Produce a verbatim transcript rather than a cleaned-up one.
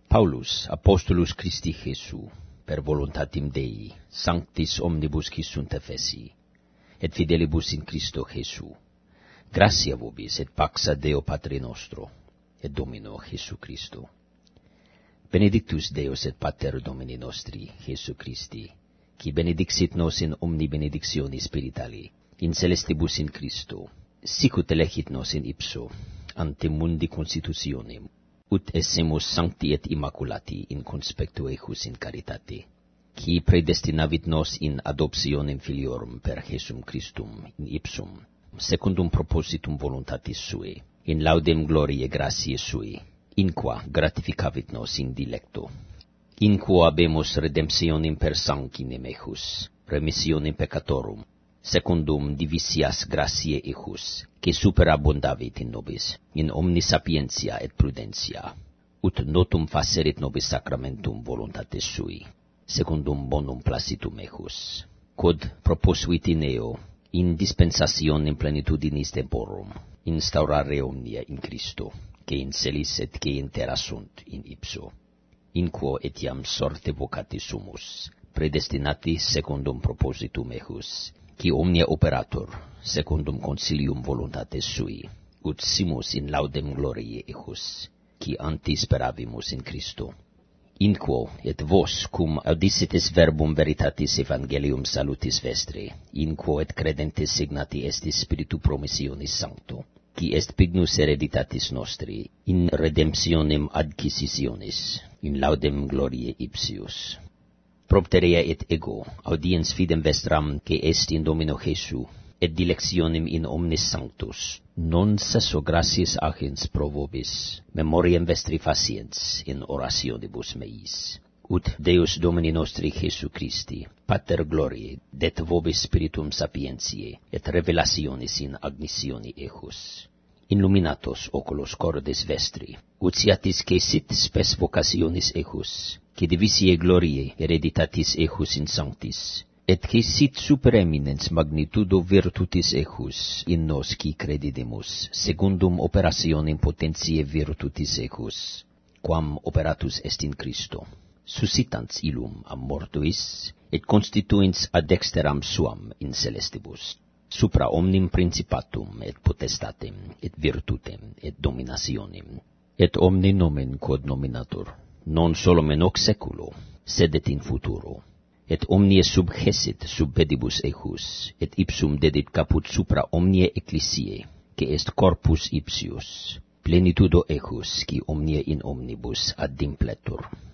Paulus, apostolus Christi Jesu, per voluntatim Dei, sanctis omnibus qui sunt efesi, et fidelibus in Christo Jesu, gratia vobis et pax ad Deo Patre nostro, et Domino Jesu Christo. Benedictus Deus et Pater Domini nostri, Jesu Christi, qui benedixit nos in omni benedictioni spiritali, in celestibus in Christo, sicut elegit nos in ipso, ante mundi constitutionem, ut essemus sancti et immaculati in conspectu ejus in caritate, qui predestinavit nos in adoptionem filiorum per Jesum Christum in ipsum, secundum propositum voluntatis sui, in laudem gloriae gratiae sui, in qua gratificavit nos in dilecto, in quo habemus redemptionem per sanguinem ejus, remissionem peccatorum, secundum divisias gratiae ejus, que superabundavit in nobis, in omni sapientia et prudentia, ut notum facerit nobis sacramentum voluntatis sui, secundum bonum placitum ejus, quod proposuit in eo, in dispensationem plenitudinis temporum, instaurare omnia in Christo, que in celis et que in terra sunt in ipso, in quo etiam sorte vocati sumus, predestinati secundum propositum ejus, qui omnia operator, secundum consilium voluntates sui, ut simus in laudem gloriae ejus, qui ante speravimus in Christo, in quo et vos cum audicites verbum veritatis evangelium salutis vestre, in quo et credentes signati estis spiritu promissionis sancto, qui est pignus hereditatis nostri, in redemptionem adquisitionis, in laudem gloriae ipsius. Propterea et ego, audiens fidem vestram, que est in Domino Jesu, et dilectionem in omnis sanctus, non sesso gratias agens pro vobis, memoriam vestri faciens in orationibus meis. Ut Deus Domini nostri Jesu Christi, Pater gloriae, det vobis spiritum sapientiae, et revelationis in agnisioni ejus. Illuminatos oculos cordis vestri, ut siatis que sit spes vocationis ejus, que divisiae gloriae hereditatis ejus in sanctis, et que sit super eminens magnitudo virtutis ejus in nos qui credidemus, secundum operationem potentiae virtutis ejus, quam operatus est in Christo, suscitans illum a mortuis, et constituens ad dexteram suam in celestibus, supra omnim principatum et potestatem, et virtutem, et dominationem, et omni nomen quod nominator, non solum in hoc seculo, sed et in futuro, et omnie subgessit sub pedibus ejus, et ipsum dedit caput supra omnie ecclesiae, que est corpus ipsius, plenitudo ejus, qui omnie in omnibus ad impletur.